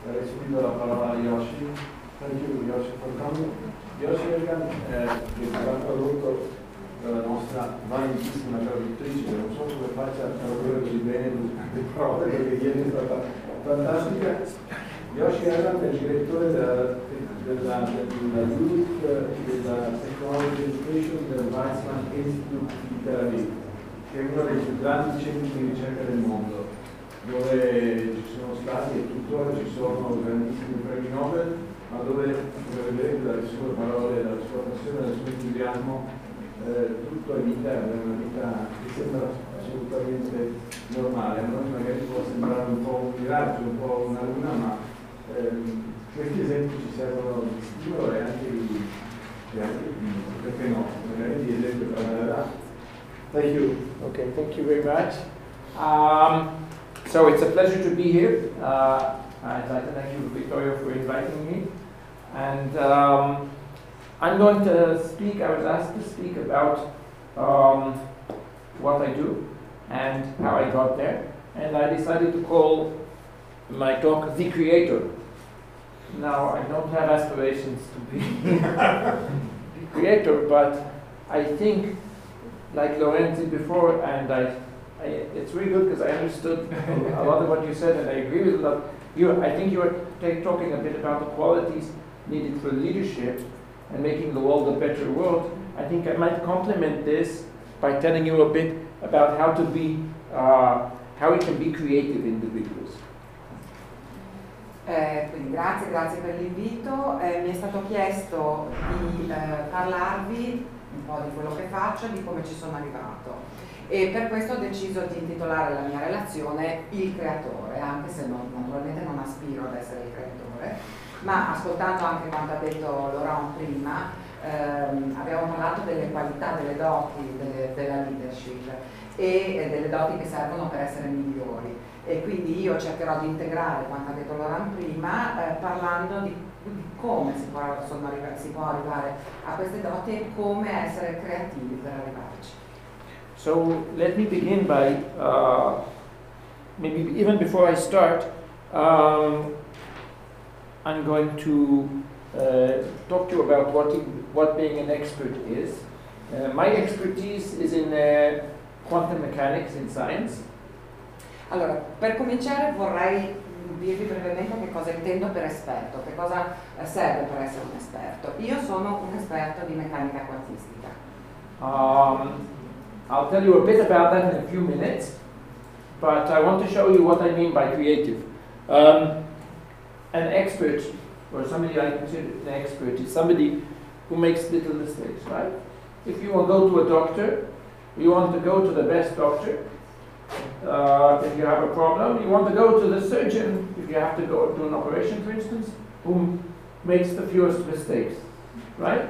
darei subito la parola a Yoshi. Thank you, Yoshi, for coming. Yoshi Ergan che sarà tradotto dalla nostra valentissima traduttrice, non so come faccia a tradurre così bene le parole, perché ieri è stata fantastica. Yoshi Ergan è il direttore della Youth della Technology Education del Weizmann Institute di Tel Aviv, che è uno dei più grandi centri di ricerca del mondo, dove ci sono stati e tuttora ci sono grandissimi premi Nobel, ma dove, come vedrete dalle sue parole, dalla sua passione, dal suo entusiasmo, tutto è vita, è una vita che sembra assolutamente normale. A noi magari può sembrare un po' un miraggio, un po' una luna, ma questi esempi ci servono di stimolo e anche perché no, magari di esempio per la. Thank you. Okay, thank you very much. So it's a pleasure to be here. I'd like to thank you, Victoria, for inviting me. And I'm going to speak, I was asked to speak about what I do and how I got there. And I decided to call my talk The Creator. Now, I don't have aspirations to be the creator, but I think, like Lorenzi before, and it's really good because I understood a lot of what you said, and I agree with a lot. I think you were talking a bit about the qualities needed for leadership and making the world a better world. I think I might complement this by telling you a bit about how we can be creative individuals. Quindi grazie per l'invito. Mi è stato chiesto di parlarvi un po' di quello che faccio e di come ci sono arrivato, e per questo ho deciso di intitolare la mia relazione Il Creatore, anche se naturalmente non aspiro ad essere il creatore, ma ascoltando anche quanto ha detto Laurent prima, abbiamo parlato delle qualità, delle doti della leadership e delle doti che servono per essere migliori. E quindi io cercherò di integrare quanto ha detto Laurent prima, parlando di come si può arrivare a queste doti e come essere creativi per arrivarci. So let me begin by, maybe even before I start, I'm going to talk to you about what being an expert is. My expertise is in quantum mechanics in science. Allora, per cominciare vorrei dirvi brevemente che cosa intendo per esperto, che cosa serve per essere un esperto. Io sono un esperto di meccanica quantistica. I'll tell you a bit about that in a few minutes, but I want to show you what I mean by creative. An expert, or somebody I consider an expert, is somebody who makes little mistakes, right? If you want to go to a doctor, you want to go to the best doctor. If you have a problem, you want to go to the surgeon, if you have to go to an operation, for instance, who makes the fewest mistakes, right?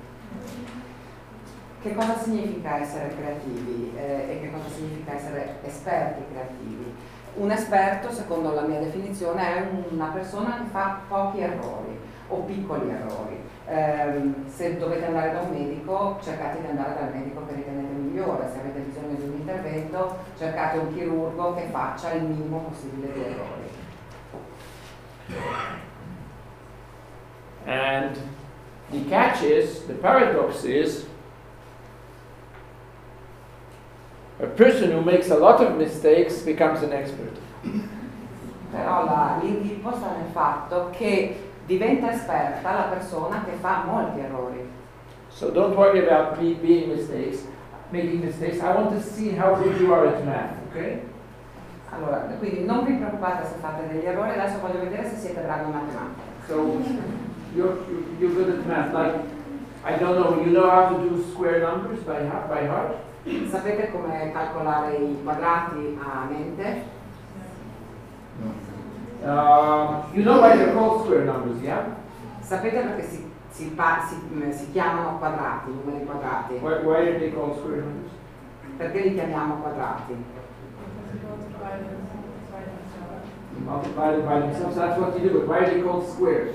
Che cosa significa essere creativi e che cosa significa essere esperti creativi? Un esperto, secondo la mia definizione, è una persona che fa pochi errori o piccoli errori. Se dovete andare da un medico, cercate di andare dal medico che ritenete migliore. Se avete bisogno di un intervento, cercate un chirurgo che faccia il minimo possibile di errori. And the catch is, the paradox is, a person who makes a lot of mistakes becomes an expert. Però l'inghippo sta nel fatto che diventa esperta la persona che fa molti errori. So don't worry about making mistakes. I want to see how good you are at math, okay? Allora, quindi non vi preoccupate se fate degli errori, adesso voglio vedere se siete bravi in matematica. So you're good at math. Like, I don't know, you know how to do square numbers by heart? Sapete come calcolare i quadrati a mente? You know why they're called square numbers, yeah? Sapete perché si chiamano quadrati, numeri quadrati? Why are they called square numbers? Perché li chiamiamo quadrati? Multiplied by themselves, that's what you do, but why are they called squares?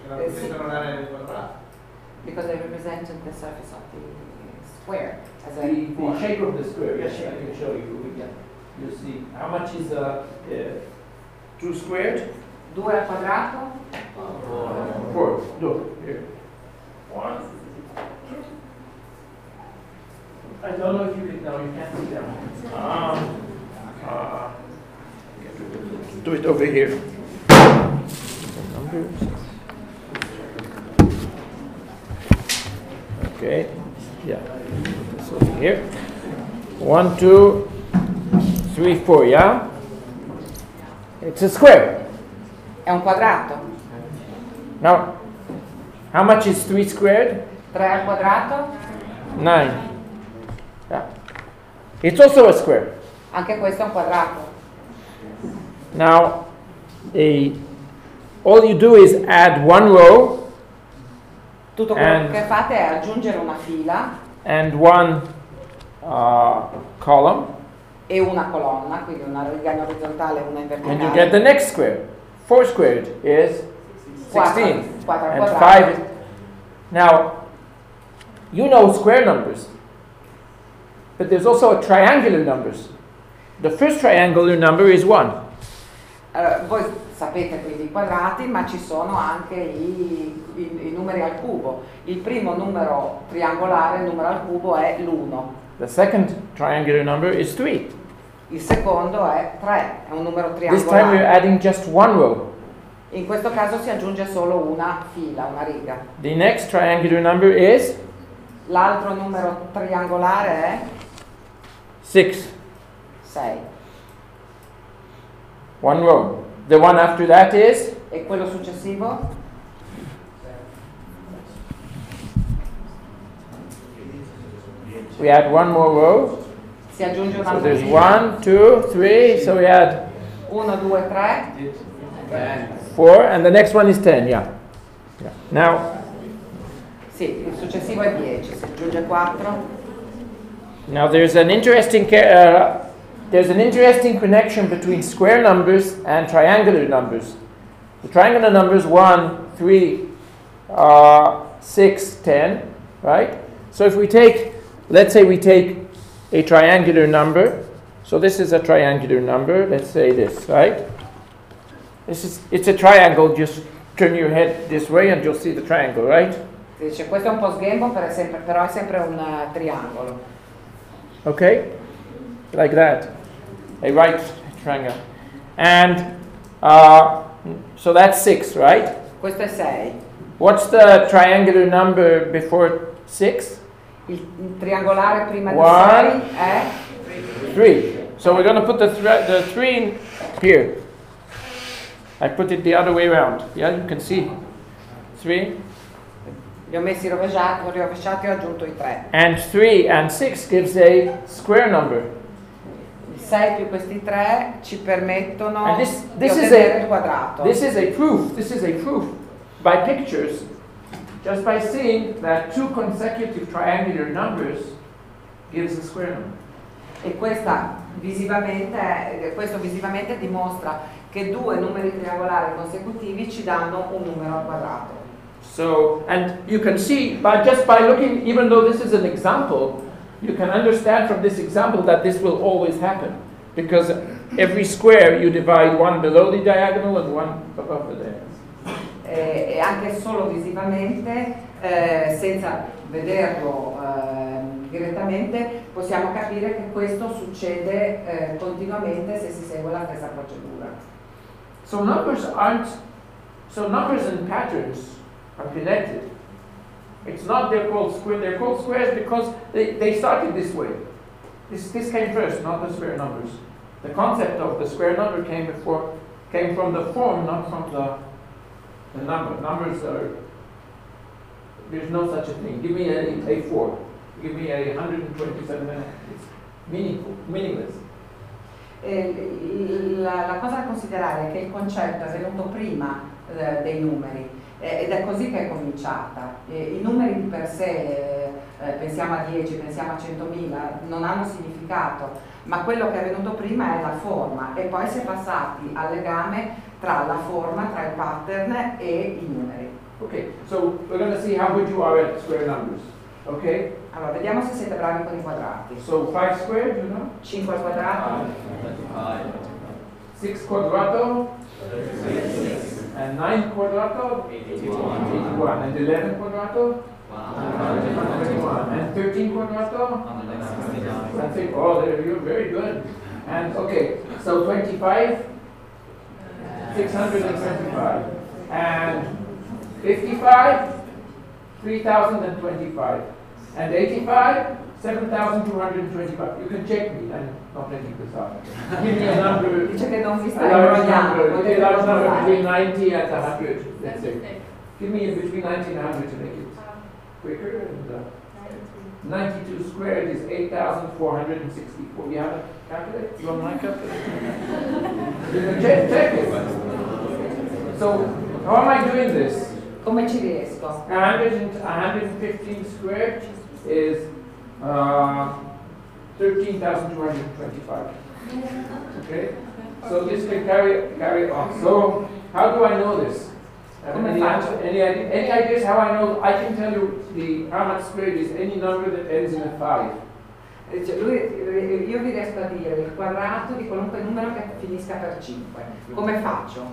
Because they represent the surface of the square. As a the shape of the square, yes, I can show you. You see, how much is 2 squared? 2 al quadrato? 4. Look, here. 1. I don't know if you can, no, you can't see that. Do it over here. Okay, yeah. So here, 1, 2, 3, 4, yeah? It's a square. È un quadrato. Now, how much is 3 squared? 3 al quadrato? 9. Yeah. It's also a square. Anche questo è un quadrato. Now, all you do is add one row Tutto quello che fate è aggiungere una fila and one column, e una colonna, quindi una riga in orizzontale e una in and you verticale. get the next square. 4 squared is 16. 4 al And quadrato. 5 is... Now, you know square numbers, but there's also triangular numbers. The first triangular number is 1. Voi sapete quindi i quadrati, ma ci sono anche i numeri al cubo. Il primo numero triangolare, il numero al cubo, è l'1. The second triangular number is 3. Il secondo è 3, è un numero This time we're triangolare. adding just one row. In questo caso si aggiunge solo una fila, una riga. The next triangular number is L'altro numero triangolare è 6. 6. One row. The one after that is E quello successivo? we add one more row. Si aggiunge So un'altra there's fila. 1, 2, 3. So we add 1, 2, 3. 4, and the next one is 10. Yeah. Now, Sì, il successivo è 10, si aggiunge 4. now there's an interesting connection between square numbers and triangular numbers. The triangular numbers 1, 3, 6, 10, right? So if we take, let's say we take a triangular number. So this is a triangular number. Let's say this, right? It's a triangle. Just turn your head this way and you'll see the triangle, right? Si dice, questo è un po' sghembo, però è sempre un triangolo. Okay, like that, a right triangle, and so that's 6, right? Questo è 6. What's the triangular number before 6? Il triangolare prima di One. 6 è 3. So we're going to put the 3 in here. I put it the other way around. Yeah, you can see 3. li ho messi rovesciati e ho aggiunto i 3. And 3 and 6 gives a square number. Il 6 più questi 3 ci permettono And di this is ottenere il quadrato. This is a proof. This is a proof by pictures, just by seeing that 2 consecutive triangular numbers gives a square number. E questo visivamente dimostra che 2 numeri triangolari consecutivi ci danno un numero al quadrato. So, and you can see just by looking, even though this is an example, you can understand from this example that this will always happen, because every square you divide one below the diagonal and one above the diagonal. E anche solo visivamente, senza vederlo direttamente, possiamo capire che questo succede continuamente se si segue la stessa procedura. So numbers and patterns are connected. It's not they're called squares because they started this way. This came first, not the square numbers. The concept of the square number came from the form, not from the number. Numbers there's no such a thing. Give me a 4. Give me a 127 minutes. It's meaningless. La cosa da considerare è che il concetto è venuto prima dei numeri ed è così che è cominciata. I numeri di per sé, pensiamo a 10, pensiamo a 100.000, non hanno significato, ma quello che è venuto prima è la forma e poi si è passati al legame tra la forma, tra il pattern e i numeri. Okay, so we're going to see how good you are at square numbers. Okay? Allora, vediamo se siete bravi con i quadrati. So 5 squared, you know? 5 al quadrato, 6 quadrato. And 9 quadrato? 81. And 11 quadrato? 121. And 13 quadrato? That's it. Oh, you're very good. And okay, so 25, 625. And 55, 3025. And 85, 7,225. You can check me. I'm not making this up. Give me a number. Dice che non vi A stai large imbrogliando. number. Give me a large number between 90 and 100. Let's say. Give me a between 90 and 100 to make it quicker. And, 92 squared is 8,464. You have a calculator? You want my calculator? You can check it. So, how am I doing this? Come ci riesco? 115 squared is 13,225. Okay? So this can carry on. So, how do I know this? Any ideas how I know? I can tell you how much squared is any number that ends in a 5. Io vi riesco a dire il quadrato di qualunque numero che finisca per 5. Come faccio?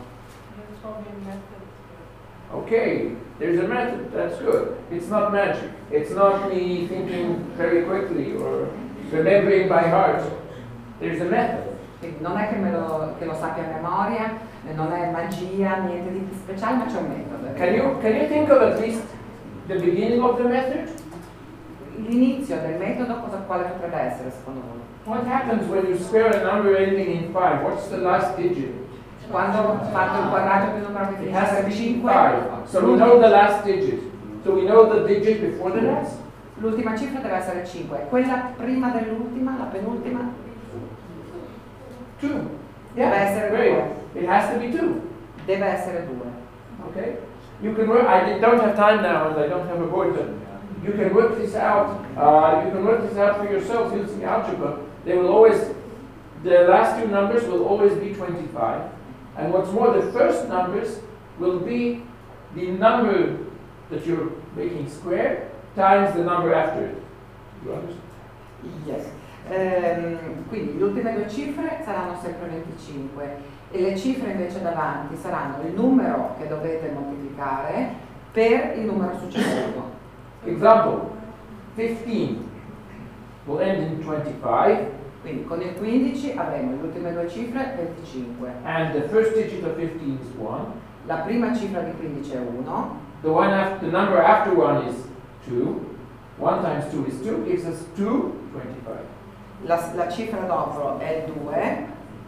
Okay, there's a method. That's good. It's not magic. It's not me thinking very quickly or remembering by heart. There's a method. Quindi non è che lo sappia a memoria, non è magia, niente di speciale, ma c'è un metodo. Can you think of at least the beginning of the method? L'inizio del metodo quale potrebbe essere secondo voi? What happens when you square a number ending in 5? What's the last digit? Quando fatto il quadrato più numero che It has to finisce be per 5. 5, So we know the last digit. So we know the digit before the last. l'ultima cifra deve essere 5. Quella prima dell'ultima, la penultima? 2. Deve essere Great. 2. It has to be 2. Deve essere 2. Okay? You can work. I don't have time now, and I don't have a board, but you can work this out. You can work this out for yourself using algebra. They will always, the last two numbers will always be 25, and what's more, the first numbers will be the number that you're making square times the number after it. You understand? Yes. Quindi le ultime due cifre saranno sempre 25 e le cifre invece davanti saranno il numero che dovete moltiplicare per il numero successivo. Example, 15 will end in 25. Quindi con il 15 avremo le ultime due cifre 25. And the first digit of 15 is 1. La prima cifra di 15 è 1. The number after 1 is 2. 1 times 2 is 2, gives us 225. La cifra dopo è 2.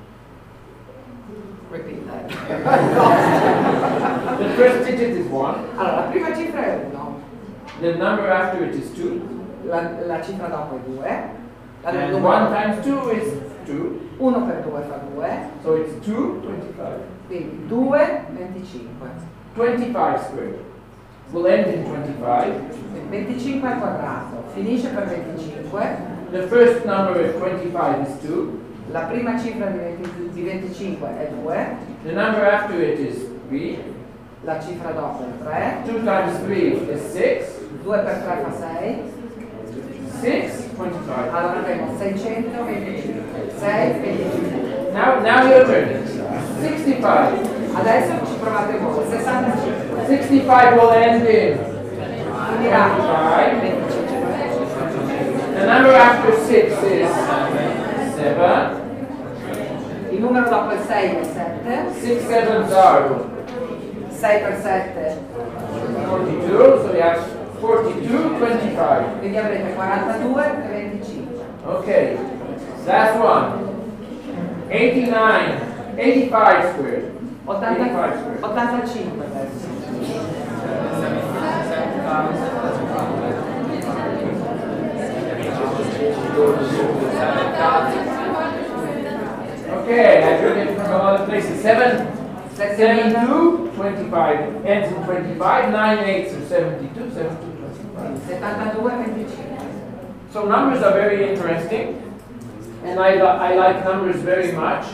Repeat that. The first digit is 1. Allora, la prima cifra è 1. The number after it is 2. La cifra dopo è 2. And 1 times 2 is 2. 1 per 2 fa 2. So it's 225. Quindi 2, 25. 25 squared will end in 25. 25 al quadrato, finisce per 25. The first number of 25 is 2. La prima cifra di 25 è 2. The number after it is 3. La cifra dopo è 3. 2 times 3 is 6. 2 per 3 fa 6. 625. Allora avremo 625. 6, 25. Now your turn. 65. Adesso ci provate voi. 65. 65 will end in Finirà 25. 25. The number after 6 is 7. Il numero dopo è 6 e 7. 6 sevens are 6 per 7. 42, so we have 42, 25. Quindi avrete 42 e 25. Okay, last one. 89, 85 squared. 85 squared. 85 adesso. Okay, I heard it from other places. 72, 25. Ends in 25. 9 eighths are 72, 72, 25. 72 e 25. So numbers are very interesting, and I like numbers very much.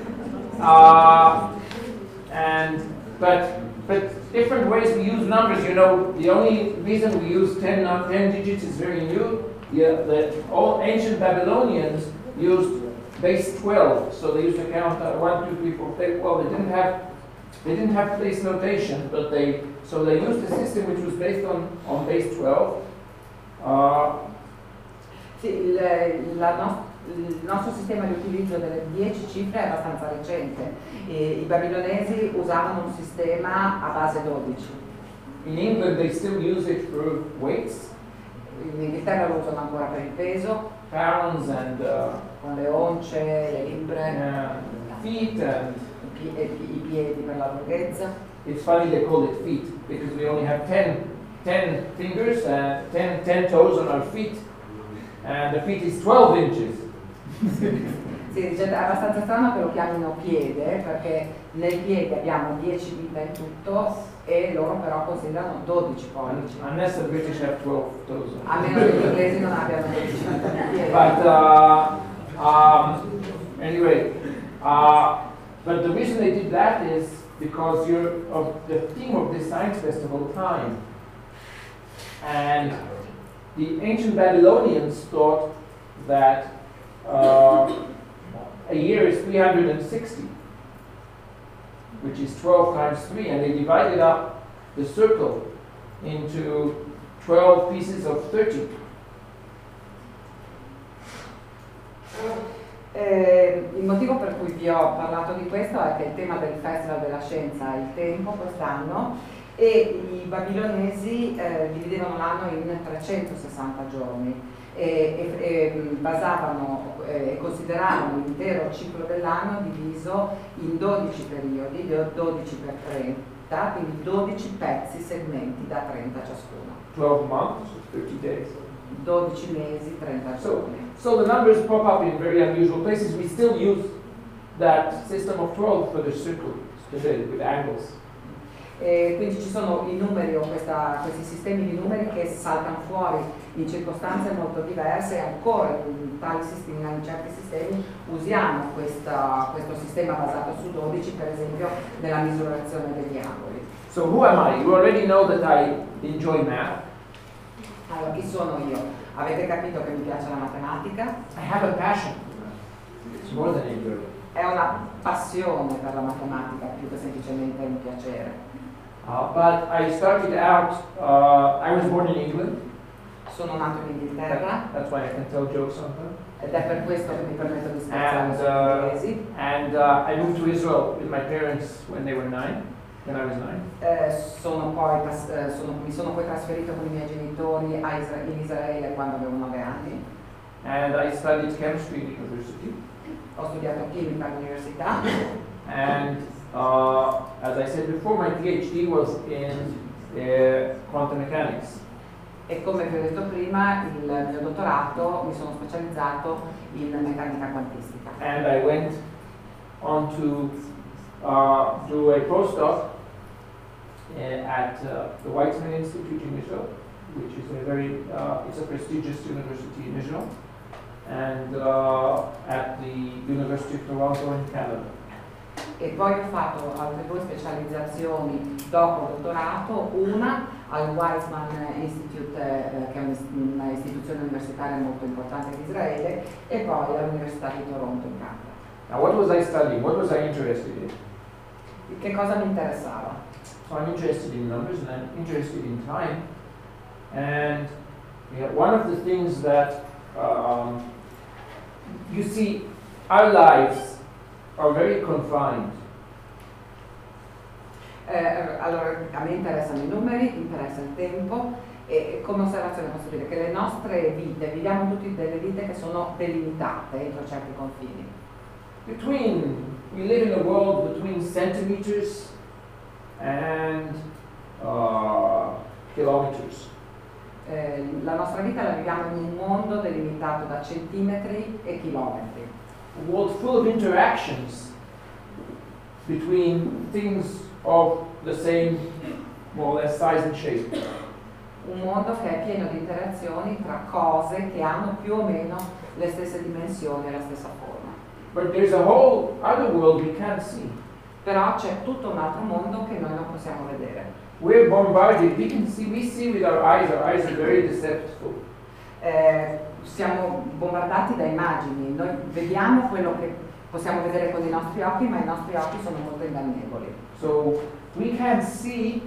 But different ways we use numbers. You know, the only reason we use 10 digits is very new. All ancient Babylonians used base 12, so they used to count 1, 2, 3, 4, 5. Well, they didn't have They didn't have place notation, but they used a system which was based on base 12. Sì, il nostro sistema di utilizzo delle 10 cifre è abbastanza recente. I babilonesi usavano un sistema a base 12. In England they still use it for weights. In Inghilterra lo usano ancora per il peso, Pounds and con le once, le libbre, feet, and i piedi per la lunghezza. it's funny they call it feet because we only have 10 fingers and 10 toes on our feet, and the feet is 12 inches. Sì, dice, è abbastanza strano che lo chiamino piede, perché nel piede abbiamo 10 dita in tutto e loro però considerano 12 pollici. Unless the British have 12 toes. A meno che gli inglesi non abbiano 12 dita di piede. But anyway, but the reason they did that is because of the theme of this science festival, time. And the ancient Babylonians thought that a year is 360, which is 12 times 3, and they divided up the circle into 12 pieces of 30. Il motivo per cui vi ho parlato di questo è che il tema del Festival della Scienza è il tempo quest'anno, e i babilonesi dividevano l'anno in 360 giorni e basavano e consideravano l'intero ciclo dell'anno diviso in 12 periodi, 12 per 30, quindi 12 pezzi, segmenti da 30 ciascuno. 12 months, 30 days. 12 mesi, 30 giorni. So the numbers pop up in very unusual places. We still use that system of 12 for the circle today with angles. E quindi ci sono i numeri o questi sistemi di numeri che saltano fuori in circostanze molto diverse, e ancora in certi sistemi usiamo questo sistema basato su 12, per esempio nella misurazione degli angoli. So who am I? You already know that I enjoy math. Allora, chi sono io? Avete capito che mi piace la matematica? I have a passion. It's more than enjoy. È una passione per la matematica più che semplicemente un piacere. But I started out, I was born in England. Sono nato in Inghilterra. That's why I can tell jokes sometimes. Ed è per questo che mi permetto di scherzare sugli inglesi. And I moved to Israel with my parents when I was 9. Mi sono poi trasferito con i miei genitori in Israele quando avevo 9 anni. And I studied chemistry at university. Ho studiato chimica all'università. And as I said before, my PhD was in quantum mechanics. E come vi ho detto prima, il mio dottorato mi sono specializzato in meccanica quantistica. And I went on to do a postdoc at the Weizmann Institute in Israel, which is it's a prestigious university in Israel, and at the University of Toronto in Canada. E poi ho fatto altre 2 specializzazioni dopo dottorato, una al Weizmann Institute, che è un'istituzione universitaria molto importante in Israele, e poi all'Università di Toronto in Canada. Now, what was I studying? What was I interested in? Che cosa mi interessava? So I'm interested in numbers and I'm interested in time. And one of the things that you see, our lives are very confined. Allora, a me interessano i numeri, interessa il tempo, e come osservazione posso dire che le nostre vite, viviamo tutti delle vite che sono delimitate entro certi confini. We live in a world between centimeters and kilometers. La nostra vita la viviamo in un mondo delimitato da centimetri e chilometri. A world full of interactions between things of the same, more or less, size and shape. Un mondo che è pieno di interazioni tra cose che hanno più o meno le stesse dimensioni e la stessa forma. But there's a whole other world we can't see. Però c'è tutto un altro mondo che noi non possiamo vedere. We're bombarded, we see with our eyes are very deceptive. Siamo bombardati da immagini, noi vediamo quello che Possiamo vedere con i nostri occhi, ma i nostri occhi sono molto ingannevoli. So we can see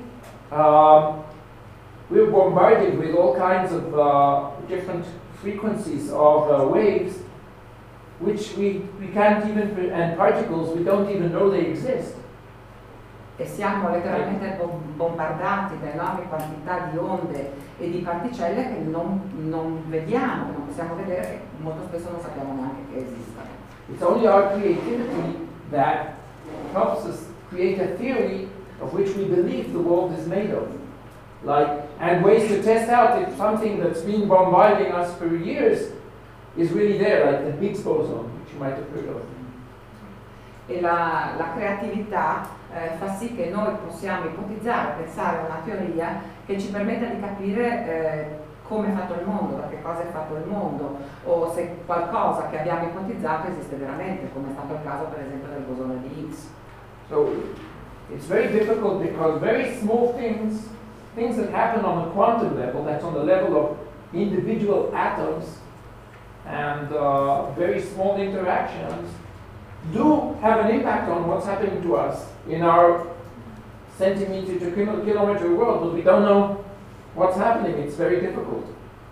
we're bombarded with all kinds of different frequencies of waves, which we can't even, and particles we don't even know they exist. E siamo letteralmente bombardati da enormi quantità di onde e di particelle che non vediamo, che non possiamo vedere, che molto spesso non sappiamo neanche che esistano. It's only our creativity that helps us create a theory of which we believe the world is made of. And ways to test out if something that's been bombarding us for years is really there, like the Higgs boson, which you might have heard of. E la creatività fa sì che noi possiamo ipotizzare, pensare a una teoria che ci permetta di capire come è fatto il mondo, da che cosa è fatto il mondo, o se qualcosa che abbiamo ipotizzato esiste veramente, come è stato il caso per esempio del bosone di Higgs. So it's very difficult because very small things that happen on the quantum level, that's on the level of individual atoms and very small interactions, do have an impact on what's happening to us in our centimeter to kilometer world, but we don't know what's happening. It's very difficult.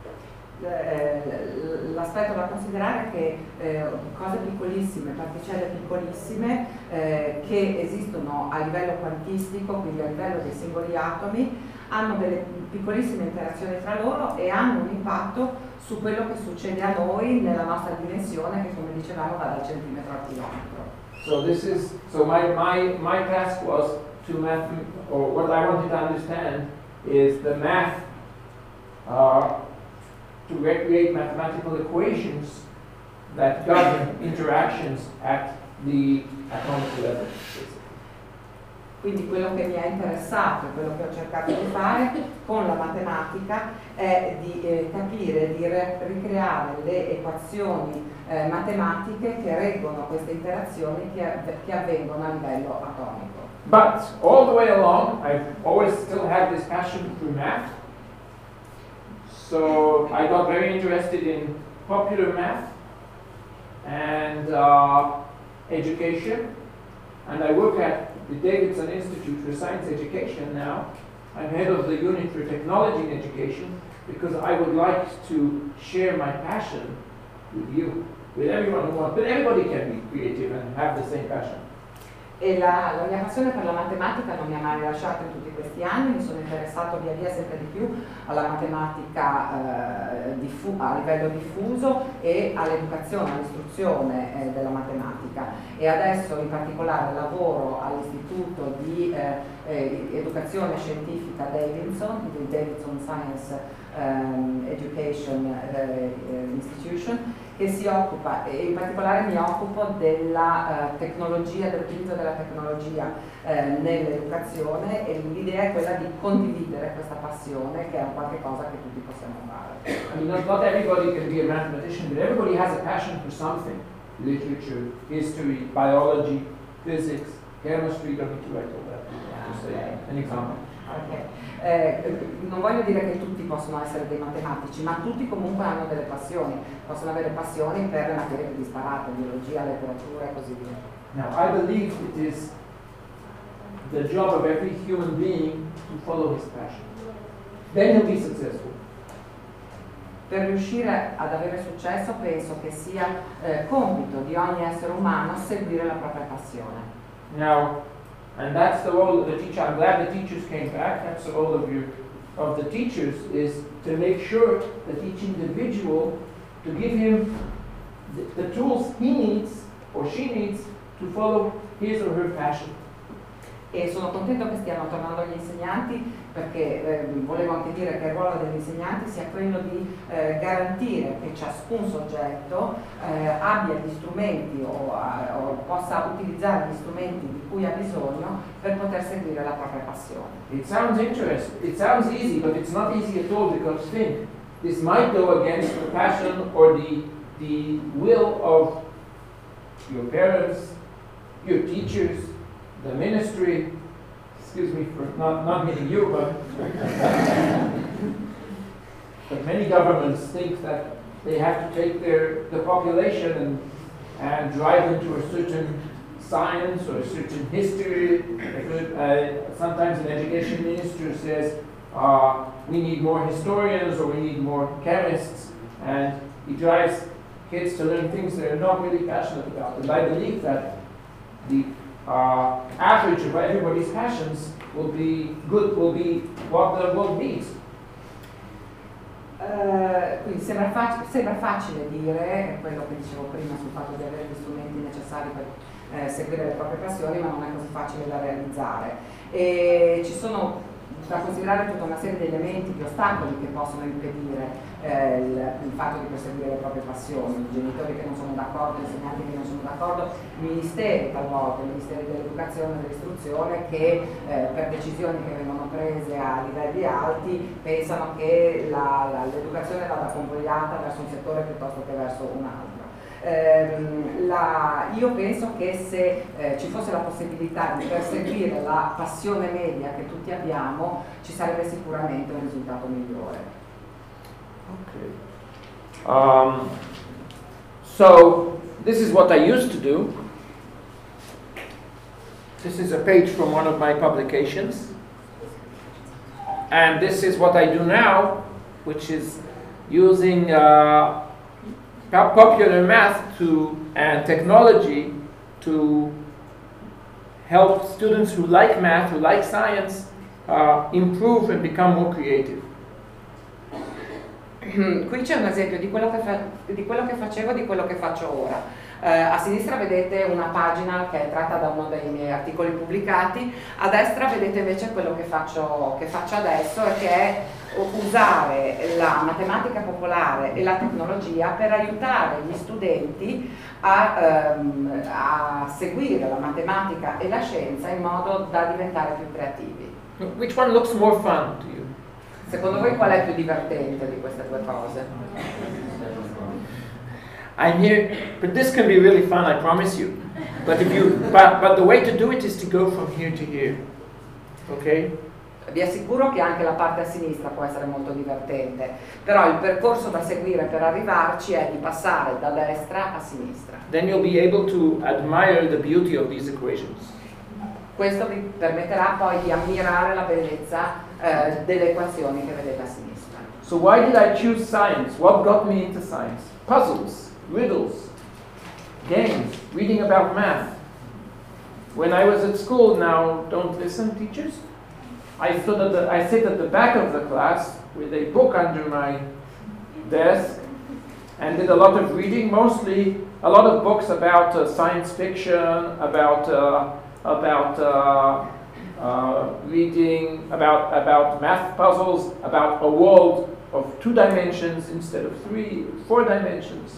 L'aspetto da considerare è che cose piccolissime, particelle piccolissime che esistono a livello quantistico, quindi a livello dei singoli atomi, hanno delle piccolissime interazioni tra loro e hanno un impatto su quello che succede a noi nella nostra dimensione, che come dicevamo va dal centimetro al chilometro. So my task was to or what I wanted to understand is the math to recreate mathematical equations that govern interactions at the atomic level. Quindi quello che mi ha interessato e quello che ho cercato di fare con la matematica è di capire, di ricreare le equazioni matematiche che reggono queste interazioni che avvengono a livello atomico. But all the way along, I've always still had this passion for math. So I got very interested in popular math and education, and I work at the Davidson Institute for Science Education now. I'm head of the unit for technology and education because I would like to share my passion with you, with everyone who wants. But everybody can be creative and have the same passion. E la mia passione per la matematica non mi ha mai lasciato in tutti questi anni, mi sono interessato via via sempre di più alla matematica a livello diffuso e all'educazione, all'istruzione della matematica. E adesso in particolare lavoro all'Istituto di Educazione Scientifica Davidson, il Davidson Science Education Institution, che si occupa, e in particolare mi occupo della tecnologia, dell'utilizzo della tecnologia nell'educazione, e l'idea è quella di condividere questa passione, che è qualche cosa che tutti possiamo fare. I mean, not everybody can be a mathematician, but everybody has a passion for something. Literature, history, biology, physics, chemistry, don't need to write all that. Just an example. Okay. Non voglio dire che tutti possono essere dei matematici, ma tutti comunque hanno delle passioni, possono avere passioni per le materie più disparate, biologia, letteratura e così via. Now, I believe it is the job of every human being to follow his passion. Then he'll be successful. Per riuscire ad avere successo penso che sia compito di ogni essere umano seguire la propria passione. Now, and that's the role of the teacher. I'm glad the teachers came back. That's the role of the teachers, is to make sure that each individual, to give him the tools he needs or she needs to follow his or her passion. E sono contento che stiano tornando gli insegnanti, perché volevo anche dire che il ruolo degli insegnanti sia quello di garantire che ciascun soggetto abbia gli strumenti o possa utilizzare gli strumenti di cui ha bisogno per poter seguire la propria passione. It sounds interesting, it sounds easy, but it's not easy at all, because think, this might go against the passion or the will of your parents, your teachers, the ministry. Excuse me for not meaning you, but many governments think that they have to take the population and and drive them to a certain science or a certain history. Sometimes an education minister says, we need more historians or we need more chemists, and he drives kids to learn things they're not really passionate about. And I believe that the average of everybody's passions will be what the world needs. Quindi sembra facile dire quello che dicevo prima sul fatto di avere gli strumenti necessari per seguire le proprie passioni, ma non è così facile da realizzare. E ci sono da considerare tutta una serie di elementi, di ostacoli che possono impedire il fatto di perseguire le proprie passioni, i genitori che non sono d'accordo, gli insegnanti che non sono d'accordo, i ministeri talvolta, i ministeri dell'educazione e dell'istruzione che per decisioni che vengono prese a livelli alti pensano che l'educazione vada convogliata verso un settore piuttosto che verso un altro. Io penso che se ci fosse la possibilità di perseguire la passione media che tutti abbiamo, ci sarebbe sicuramente un risultato migliore. Okay. So this is what I used to do. This is a page from one of my publications. And this is what I do now, which is using popular math and technology to help students who like math, who like science, improve and become more creative. Qui c'è un esempio di quello che facevo e di quello che faccio ora. A sinistra vedete una pagina che è tratta da uno dei miei articoli pubblicati, a destra vedete invece quello che faccio adesso, e che è usare la matematica popolare e la tecnologia per aiutare gli studenti a seguire la matematica e la scienza in modo da diventare più creativi. Which one looks more fun to you? Secondo voi qual è più divertente di queste due cose? I'm here, but this can be really fun, I promise you. But but the way to do it is to go from here to here. Okay? Vi assicuro che anche la parte a sinistra può essere molto divertente, però il percorso da seguire per arrivarci è di passare da destra a sinistra. Then you'll be able to admire the beauty of these equations. Questo vi permetterà poi di ammirare la bellezza delle equazioni che vedete a sinistra. So why did I choose science? What got me into science? Puzzles, riddles, games, reading about math. When I was at school, now don't listen, teachers. I sit at the back of the class with a book under my desk and did a lot of reading, mostly a lot of books about science fiction, about reading about math puzzles, about a world of 2 dimensions instead of 3, 4 dimensions.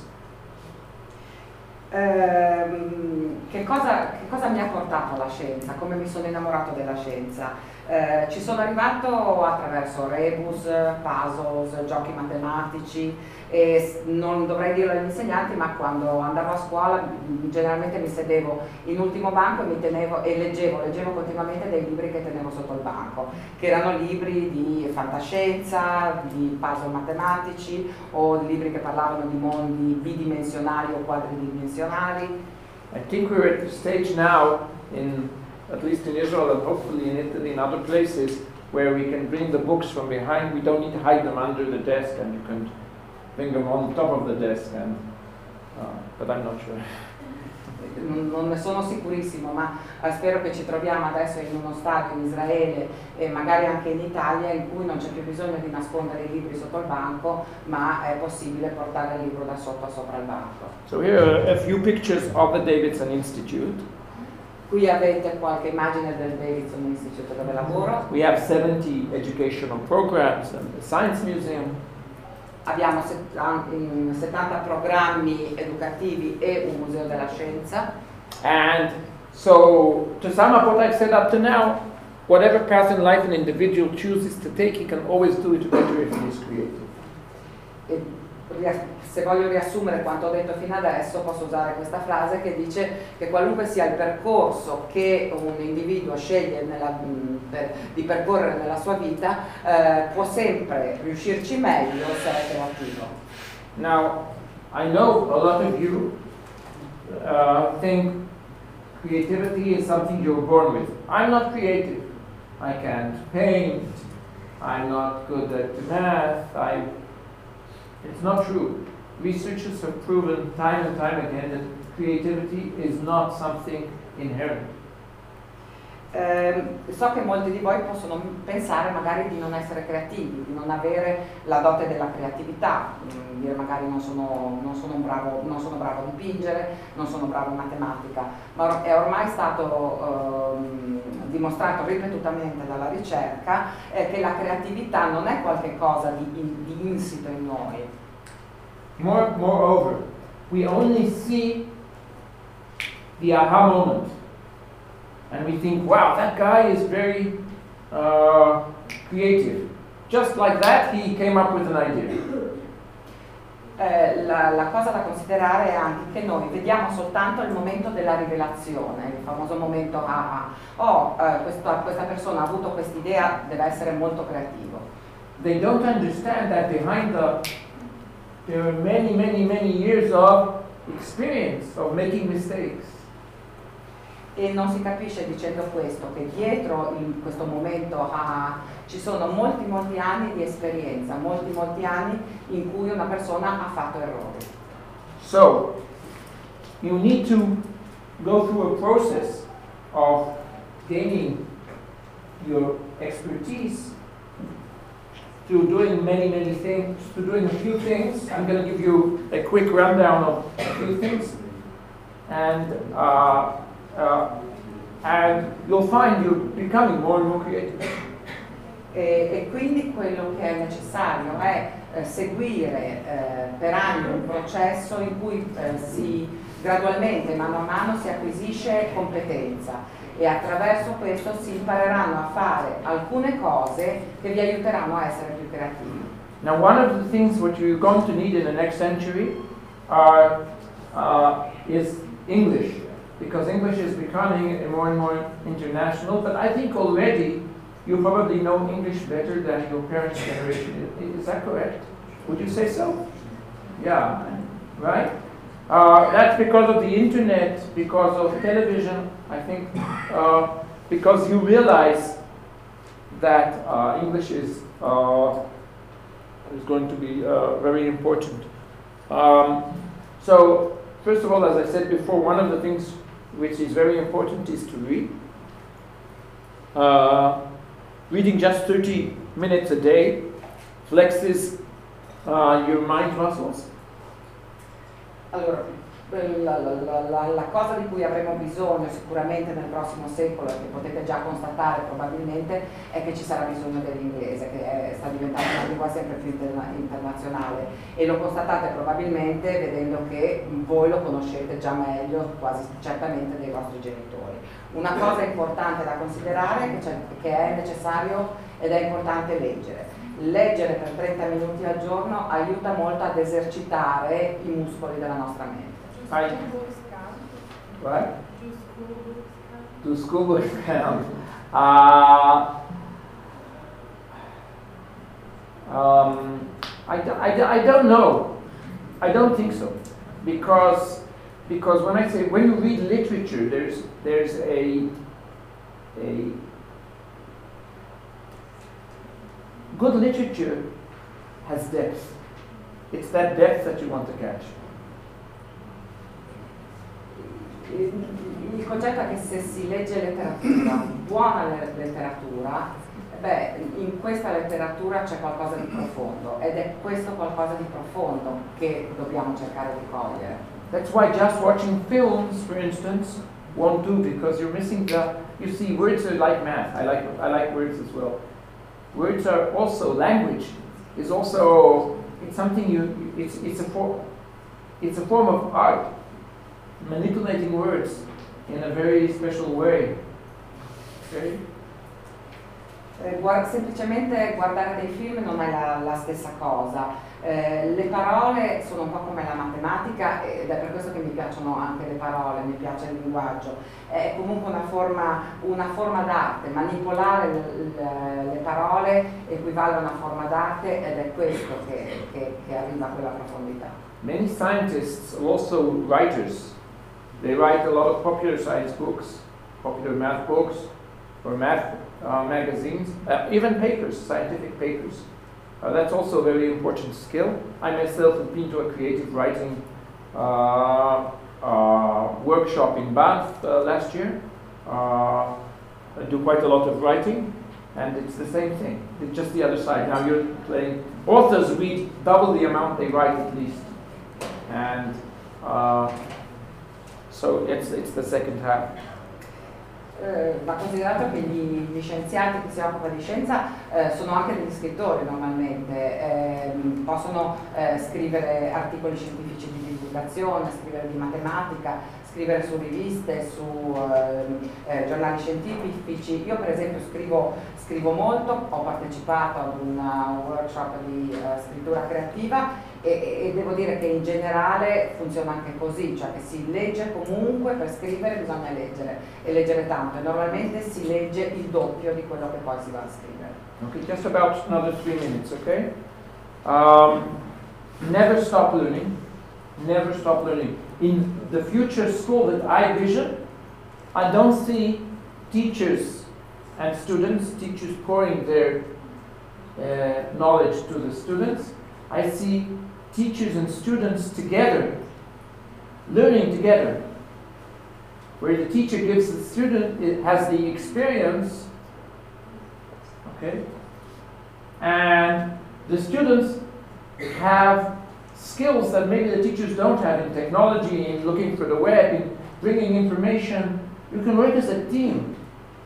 Che cosa mi ha portato alla scienza? Come mi sono innamorato della scienza? Ci sono arrivato attraverso rebus, puzzles, giochi matematici, e non dovrei dirlo agli insegnanti, ma quando andavo a scuola generalmente mi sedevo in ultimo banco e leggevo continuamente dei libri che tenevo sotto il banco, che erano libri di fantascienza, di puzzle matematici o libri che parlavano di mondi bidimensionali o quadridimensionali. I think we're at the stage now, at least in Israel and hopefully in Italy and other places, where we can bring the books from behind. We don't need to hide them under the desk, and you can bring them on top of the desk. But I'm not sure. Non ne sono sicurissimo, ma spero che ci troviamo adesso in uno stadio in Israele e magari anche in Italia in cui non c'è più bisogno di nascondere i libri sotto il banco, ma è possibile portare il libro da sotto a sopra il banco. So here are a few pictures of the Davidson Institute. Qui avete qualche immagine del Davidson Institute dove lavoro. We have 70 educational programs and the Science Museum. Abbiamo 70 programmi educativi e un museo della scienza. And so, to sum up what I've said up to now, whatever path in life an individual chooses to take, he can always do it better if he is creative. Se voglio riassumere quanto ho detto fino adesso, posso usare questa frase che dice che qualunque sia il percorso che un individuo sceglie di percorrere nella sua vita, può sempre riuscirci meglio se è creativo. Now, I know a lot of you think creativity is something you're born with. I'm not creative. I can't paint. I'm not good at math. It's not true. Researchers have proven time and time again that creativity is not something inherent. So che molti di voi possono pensare magari di non essere creativi, di non avere la dote della creatività, dire magari non sono bravo a dipingere, non sono bravo in matematica, ma è ormai stato dimostrato ripetutamente dalla ricerca che la creatività non è qualcosa di insito in noi. Moreover, we only see the aha moment. And we think, wow, that guy is very creative. Just like that, he came up with an idea. La cosa da considerare è anche che noi vediamo soltanto il momento della rivelazione, il famoso momento questa persona ha avuto quest'idea, deve essere molto creativo. They don't understand that behind there are many years of experience of making mistakes. E non si capisce dicendo questo, che dietro in questo momento ci sono molti anni di esperienza, molti anni in cui una persona ha fatto errori. So, you need to go through a process of gaining your expertise to doing many things, to doing a few things. I'm going to give you a quick rundown of a few things. And you'll find you're becoming more and more creative. E quindi quello che è necessario è seguire per anni un processo in cui gradualmente, mano a mano, si acquisisce competenza e attraverso questo si impareranno a fare alcune cose che vi aiuteranno a essere più creativi. Now, one of the things which you're going to need in the next century is English. Because English is becoming more and more international, but I think already you probably know English better than your parents' generation. Is that correct? Would you say so? Yeah, right? That's because of the internet, because of television, I think, because you realize that English is going to be very important. So, first of all, as I said before, one of the things which is very important is to read. Reading just 30 minutes a day flexes your mind muscles. Allora, la cosa di cui avremo bisogno sicuramente nel prossimo secolo, e che potete già constatare probabilmente, è che ci sarà bisogno dell'inglese, che sta diventando una lingua sempre più internazionale, e lo constatate probabilmente vedendo che voi lo conoscete già meglio, quasi certamente, dei vostri genitori. Una cosa importante da considerare è che è necessario ed è importante leggere. Leggere per 30 minuti al giorno aiuta molto ad esercitare i muscoli della nostra mente. What? Do school books count? I don't know. I don't think so, because when you read literature, there's a good literature has depth. It's that depth that you want to catch. Il concetto è che se si legge letteratura, buona letteratura, in questa letteratura c'è qualcosa di profondo, ed è questo qualcosa di profondo che dobbiamo cercare di cogliere. That's why just watching films, for instance, won't do, because you're missing you see, words are like math. I like words as well. Words are also language. It's also, it's something it's a form of art. Manipulating words in a very special way. Okay? Semplicemente guardare dei film non è la stessa cosa. Le parole sono un po' come la matematica, ed è per questo che mi piacciono anche le parole, mi piace il linguaggio. È comunque una forma d'arte. Manipolare le parole equivale a una forma d'arte, ed è questo che arriva a quella profondità. Many scientists are also writers. They write a lot of popular science books, popular math books, or math magazines, even papers, scientific papers. That's also a very important skill. I myself have been to a creative writing workshop in Banff last year. I do quite a lot of writing, and it's the same thing. It's just the other side. Now you're playing. Authors read double the amount they write at least, and so it's the second half. Va considerato che gli scienziati che si occupano di scienza sono anche degli scrittori normalmente, possono scrivere articoli scientifici di divulgazione, scrivere di matematica, scrivere su riviste, su giornali scientifici. Io per esempio scrivo molto, ho partecipato ad un workshop di scrittura creativa e devo dire che in generale funziona anche così, cioè che si legge comunque, per scrivere bisogna leggere e leggere tanto, e normalmente si legge il doppio di quello che poi si va a scrivere. Okay, just about another 3 minutes, okay? Never stop learning. Never stop learning. In the future school that I vision, I don't see teachers and students, teachers pouring their knowledge to the students. I see teachers and students together, learning together, where the teacher gives the student, it has the experience, okay, and the students have skills that maybe the teachers don't have in technology, in looking for the web, in bringing information. You can work as a team.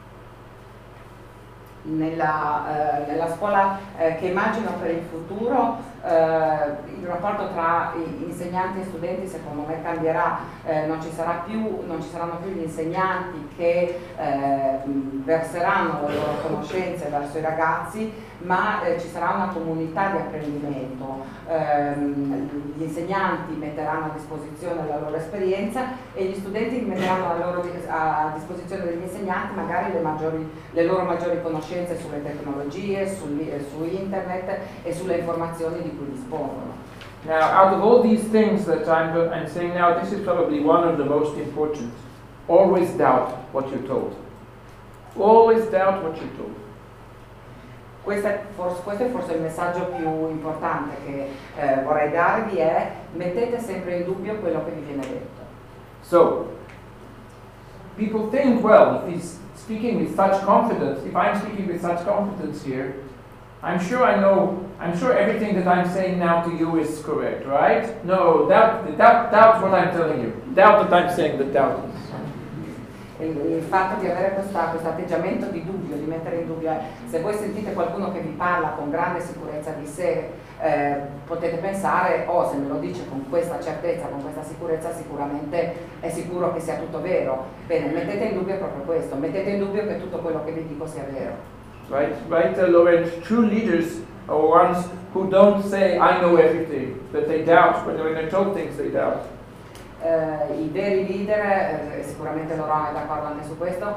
Nella scuola che immagino per il futuro, il rapporto tra insegnanti e studenti secondo me cambierà, non ci saranno più gli insegnanti che verseranno le loro conoscenze verso i ragazzi, ma ci sarà una comunità di apprendimento. Gli insegnanti metteranno a disposizione la loro esperienza e gli studenti metteranno a disposizione degli insegnanti magari le loro maggiori conoscenze sulle tecnologie, su internet e sulle informazioni di cui dispongono. Now, out of all these things that I'm saying now, this is probably one of the most important. Always doubt what you're told. Always doubt what you're told. Questo è forse il messaggio più importante che vorrei darvi, è: mettete sempre in dubbio quello che vi viene detto. So, people think, well, if he's speaking with such confidence, if I'm speaking with such confidence here, I'm sure everything that I'm saying now to you is correct, right? No, doubt what I'm telling you. Doubt that I'm saying that doubt is. Il fatto di avere questo atteggiamento di dubbio, di mettere in dubbio, se voi sentite qualcuno che vi parla con grande sicurezza di sé, potete pensare: se me lo dice con questa certezza, con questa sicurezza, sicuramente è sicuro che sia tutto vero. Bene, mettete in dubbio proprio questo, mettete in dubbio che tutto quello che vi dico sia vero. Right, Lorenz, true leaders are ones who don't say I know everything, but they doubt. When they're told things, they doubt. I veri leader, sicuramente Laurent è d'accordo anche su questo,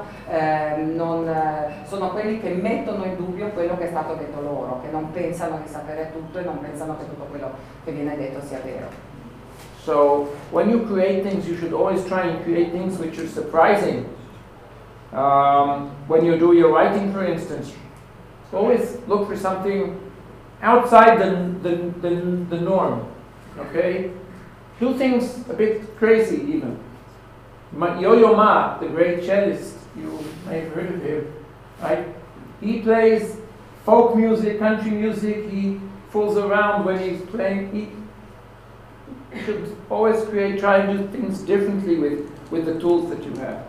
sono quelli che mettono in dubbio quello che è stato detto loro, che non pensano di sapere tutto e non pensano che tutto quello che viene detto sia vero. So when you create things, you should always try and create things which are surprising. When you do your writing, for instance, always look for something outside the norm, okay? Do things a bit crazy even. Yo-Yo Ma, the great cellist, you may have heard of him, right? He plays folk music, country music, he fools around when he's playing. He should always try and do things differently with the tools that you have.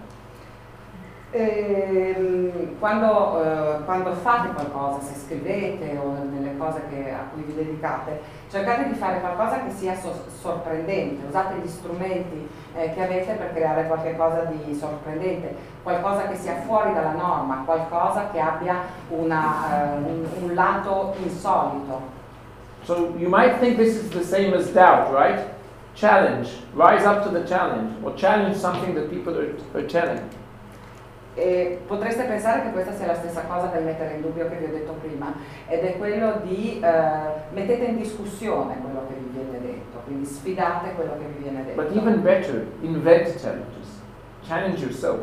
Quando fate qualcosa, se scrivete o nelle cose a cui vi dedicate, cercate di fare qualcosa che sia sorprendente, usate gli strumenti che avete per creare qualcosa di sorprendente, qualcosa che sia fuori dalla norma, qualcosa che abbia un lato insolito. So you might think this is the same as doubt, right? Challenge, rise up to the challenge, or challenge something that people are telling. E potreste pensare che questa sia la stessa cosa del mettere in dubbio che vi ho detto prima, ed è quello di mettete in discussione quello che vi viene detto, quindi sfidate quello che vi viene detto. But even better, invent challenges. Challenge yourself.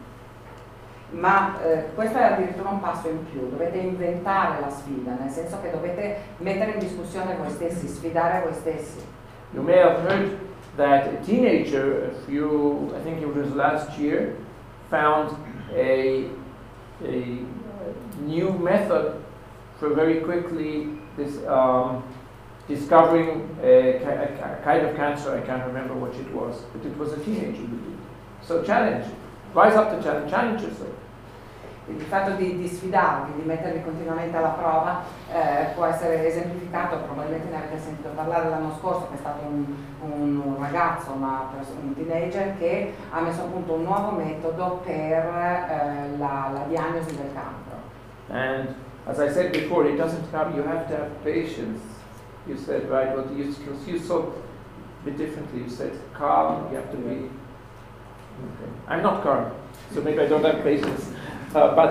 Ma questo è addirittura un passo in più, dovete inventare la sfida, nel senso che dovete mettere in discussione voi stessi, sfidare voi stessi. You may have heard that a teenager, I think it was last year, found a new method for very quickly discovering a kind of cancer. I can't remember what it was, but it was a teenager who did it. So challenge, rise up to challenge yourself. Il fatto di sfidarvi, di mettervi continuamente alla prova può essere esemplificato, probabilmente ne avete sentito parlare l'anno scorso, che è stato un ragazzo, un teenager che ha messo a punto un nuovo metodo per la diagnosi del cancro. And as I said before, it doesn't come, you have to have patience. You said, right, what you saw a bit differently. You said calm, you have to be. Okay. I'm not calm, so maybe I don't have patience. But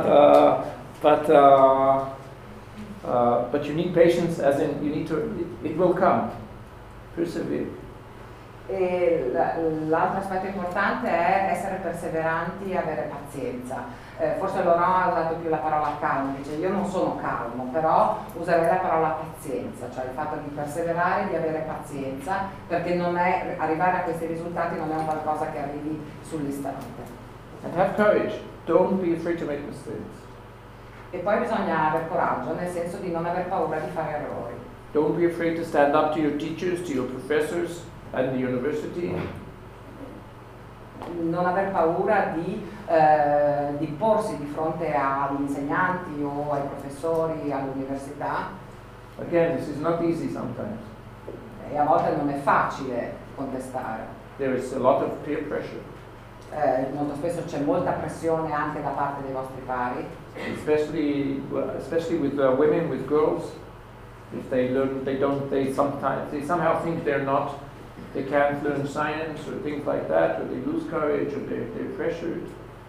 you need patience, as in you need to. It will come. Persevere. E l'altro aspetto importante è essere perseveranti e avere pazienza. Forse Laurent ha usato più la parola calmo, dice io non sono calmo, però userei la parola pazienza, cioè il fatto di perseverare, di avere pazienza, perché non è, arrivare a questi risultati non è un qualcosa che arrivi sull'istante. And have courage. Don't be afraid to make mistakes. E poi bisogna avere coraggio, nel senso di non aver paura di fare errori. Don't be afraid to stand up to your teachers, to your professors at the university. Non aver paura di porsi di fronte agli insegnanti o ai professori all'università. Again, this is not easy sometimes. E a volte non è facile contestare. There is a lot of peer pressure. Molto spesso c'è molta pressione anche da parte dei vostri pari. Especially with women, with girls. If they learn, they somehow think they can't learn science or things like that, or they lose courage, or they're pressured.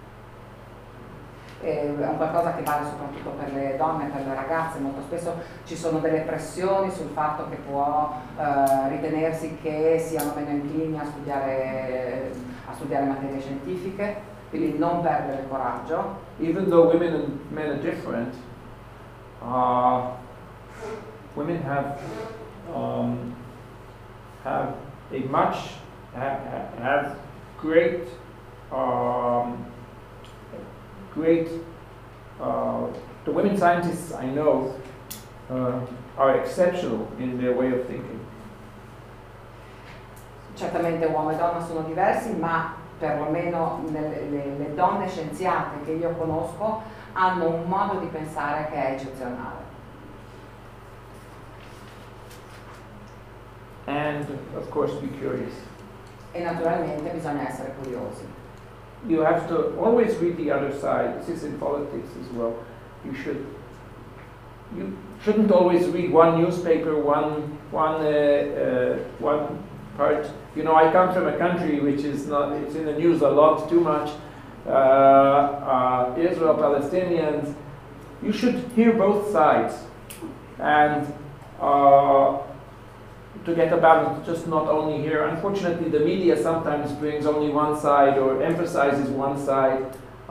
È un qualcosa che vale soprattutto per le donne, per le ragazze. Molto spesso ci sono delle pressioni sul fatto che può ritenersi che siano meno inclini a studiare materie scientifiche, quindi non perdere il coraggio. Even though women and men are different, women have great. The women scientists I know are exceptional in their way of thinking. Certamente uomo e donna sono diversi, ma perlomeno le donne scienziate che io conosco hanno un modo di pensare che è eccezionale. And of course be curious. E naturalmente bisogna essere curiosi. You have to always read the other side. This is in politics as well. You shouldn't always read one newspaper, one part. You know, I come from a country which is not, it's in the news a lot, too much. Israel, Palestinians. You should hear both sides, and to get a balance, just not only here. Unfortunately, the media sometimes brings only one side or emphasizes one side.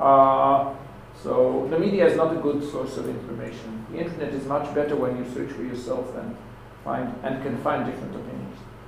So the media is not a good source of information. The internet is much better when you search for yourself and can find different opinions.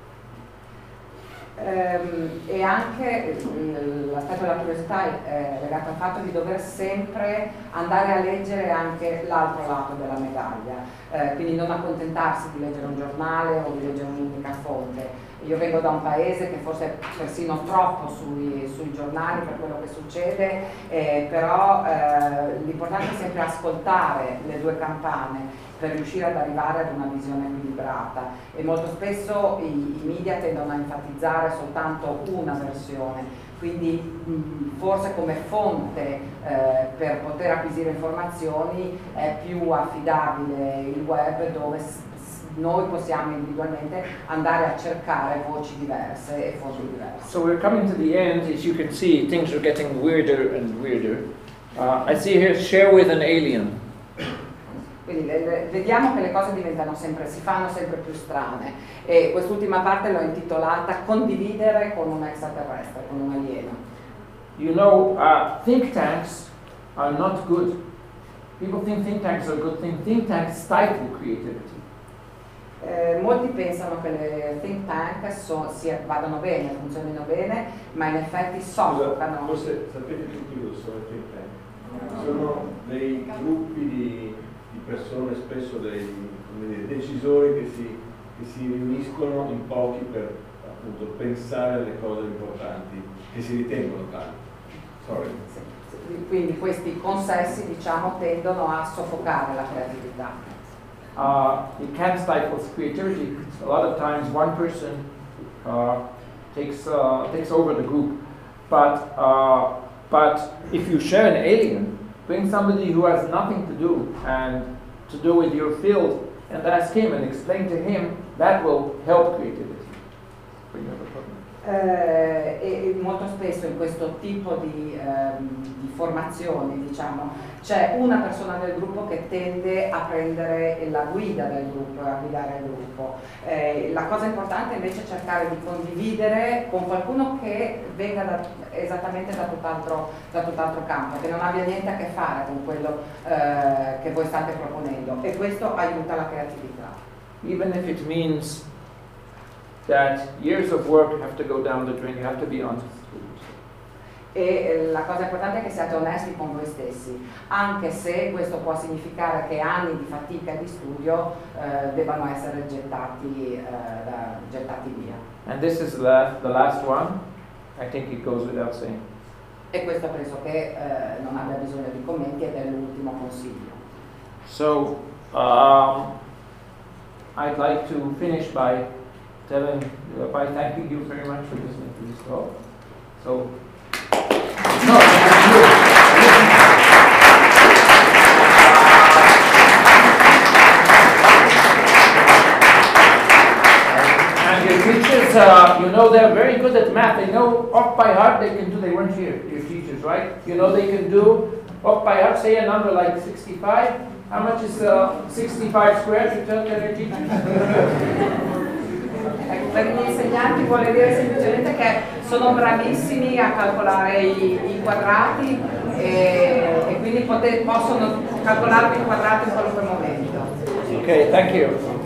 E anche l'aspetto della curiosità è legato al fatto di dover sempre andare a leggere anche l'altro lato della medaglia, quindi non accontentarsi di leggere un giornale o di leggere un'unica fonte. Io vengo da un paese che forse è persino troppo sui giornali per quello che succede, però l'importante è sempre ascoltare le due campane per riuscire ad arrivare ad una visione equilibrata, e molto spesso i media tendono a enfatizzare soltanto una versione, quindi forse come fonte per poter acquisire informazioni è più affidabile il web, dove noi possiamo individualmente andare a cercare voci diverse e fonti diverse. So we're coming to the end. As you can see, things are getting weirder and weirder. I see here share with an alien. Quindi vediamo che le cose si fanno sempre più strane, e quest'ultima parte l'ho intitolata Condividere con un extraterrestre, con un alieno. You know, think tanks are not good. People think tanks are a good thing. Think tanks stifle creativity. Molti pensano che le think tank vadano bene, funzionino bene, ma in effetti soffocano. Forse sapete tutti cosa sono i think tank? Sono dei gruppi di persone, spesso dei decisori che si riuniscono in pochi per appunto pensare alle cose importanti che si ritengono tali. Quindi questi consessi, diciamo, tendono a soffocare la creatività. It can stifle creativity. A lot of times one person takes over the group, but if you share an alien, bring somebody who has nothing to do with your field, and ask him and explain to him, that will help creativity. E molto spesso in questo tipo di formazioni, diciamo, c'è una persona del gruppo che tende a prendere la guida del gruppo, a guidare il gruppo. La cosa importante invece è cercare di condividere con qualcuno che venga esattamente da tutt'altro campo, che non abbia niente a che fare con quello che voi state proponendo, e questo aiuta la creatività. Even if it means that years of work have to go down the drain, you have to be honest with yourself. E la cosa importante è che siate onesti con voi stessi, anche se questo può significare che anni di fatica e di studio debbano essere gettati via. And this is the last one. I think it goes without saying. E questo penso che non abbia bisogno di commenti, ed è l'ultimo consiglio. So I'd like to finish by thanking you very much for listening to this talk. So, and your teachers, you know, they're very good at math. They know off by heart. They weren't here, your teachers, right? You know, they can do off by heart. Say a number like 65. How much is 65 squared? You tell your teachers. Per gli insegnanti vuole dire semplicemente che sono bravissimi a calcolare i quadrati, e quindi possono calcolarvi i quadrati in qualunque momento. Ok, thank you.